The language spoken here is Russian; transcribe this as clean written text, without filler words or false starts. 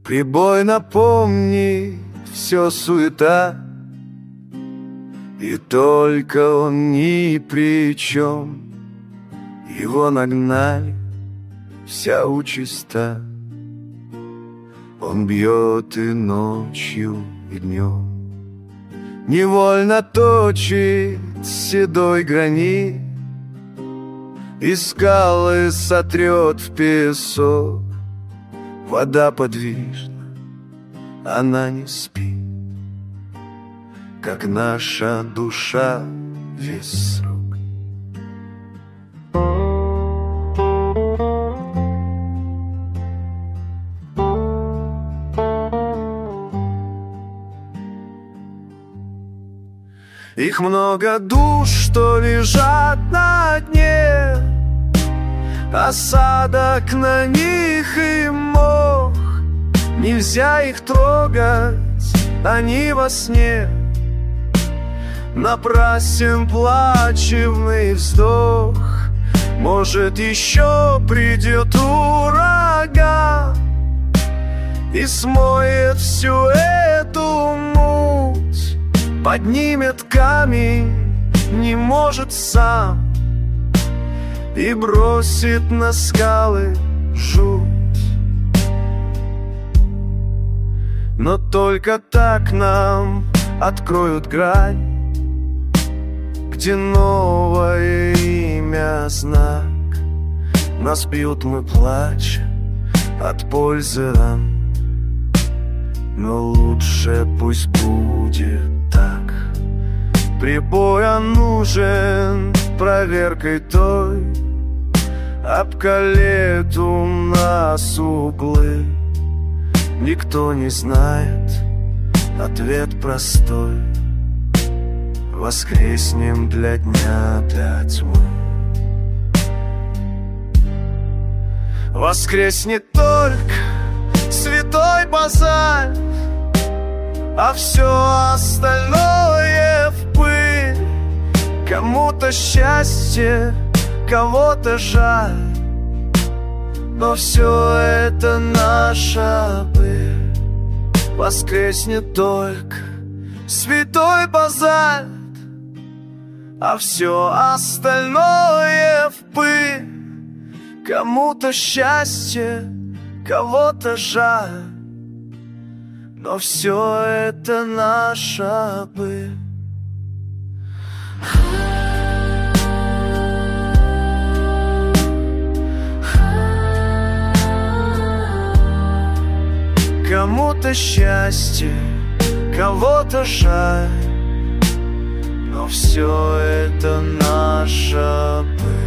Прибой напомнит все суета, и только он ни при чем. Его нагнали, вся участа. Он бьет и ночью, и днем. Невольно точит седой гранит, и скалы сотрет в песок. Вода подвижна, она не спит, как наша душа весь срок. Их много душ, что лежат на дне, осадок на них и мох. Нельзя их трогать, они во сне. Напрасен плачевный вздох. Может, еще придет ураган и смоет всю эту муть. Поднимет камень, не может сам, и бросит на скалы жуть. Но только так нам откроют грань, где новое имя знак. Нас бьют, мы плачем от пользы ран, но лучше пусть будет так. Прибой нужен проверкой той, обколет у нас углы. Никто не знает, ответ простой: воскреснем для дня, для тьмы. Воскреснет только святой базальт, а все остальное в пыль. Кому-то счастье, кого-то жаль, но все это наша быль. Воскреснет только святой базальт, а все остальное в пыль. Кому-то счастье, кого-то жаль, но все это наша быль. Кому-то счастье, кого-то жаль, но все это наша быль.